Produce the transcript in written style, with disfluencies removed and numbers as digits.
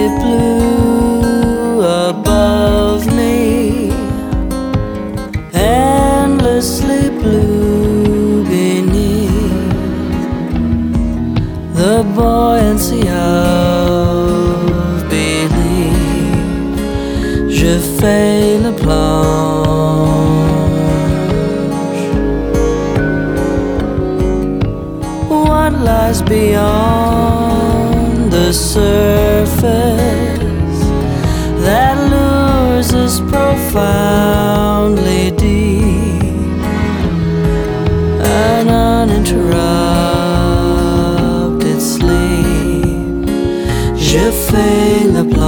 blue above me, endlessly blue beneath the buoyancy of belief. Je fais la planche. What lies beyond the surface that lures us profoundly deep? An uninterrupted sleep. Je fais la planche.